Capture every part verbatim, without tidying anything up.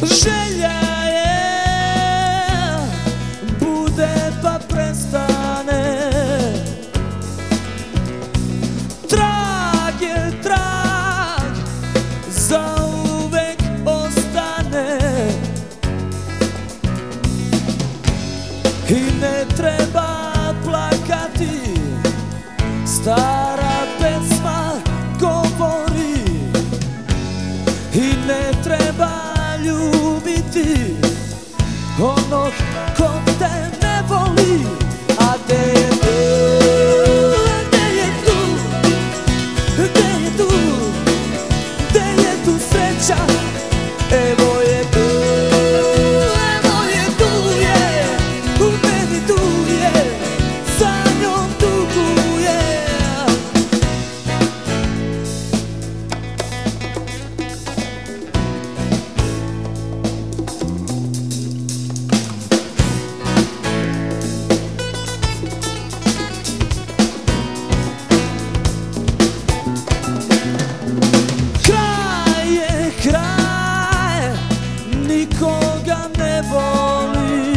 Želja je bude pa prestane, trag je trag, zauvek ostane. I ne treba plakati, stara pesma govori. I ne treba ljubiti onog ko te ne voli. A gde je tu, gde je tu, gde je tu, gde je tu sreća? Evo je tu, evo je tu je, u meni tu je, za njom tuguje. Kraj nikoga ne voli,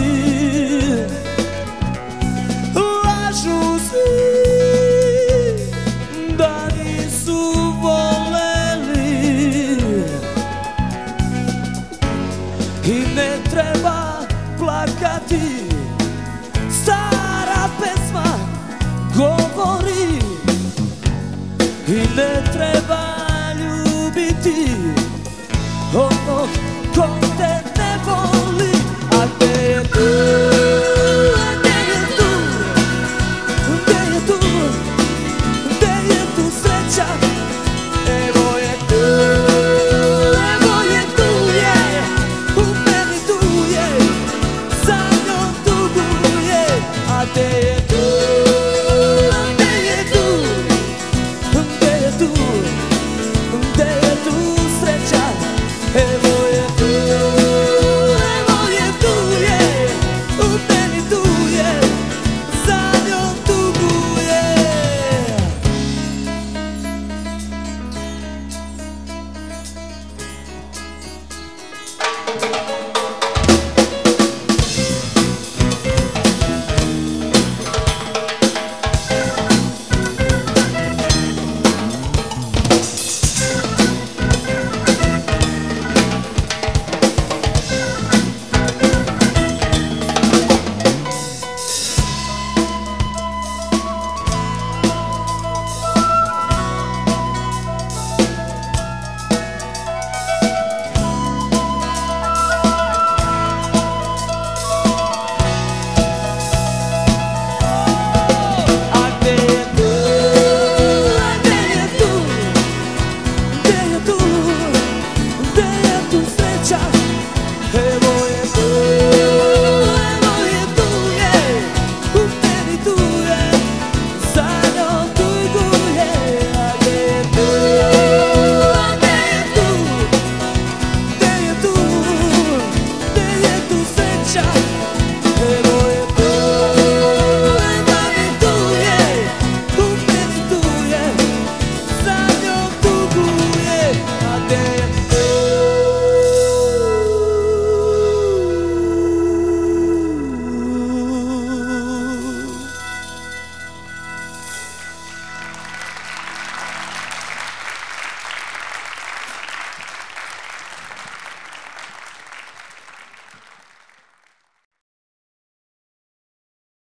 lažu svi da nisu voleli. I ne treba plakati, stara pesma govori. I ne treba ljubiti onog ko te ne voli. A gde je tu, gde je tu, gde je tu, gde je tu sreća? Evo je tu, evo je tu je, u meni tu je, za njom tuguje. A gde je tu, gde je tu, gde je tu, gde je tu sreća? Evo je tu, evo je tu je, u meni tu je, za njom tuguje.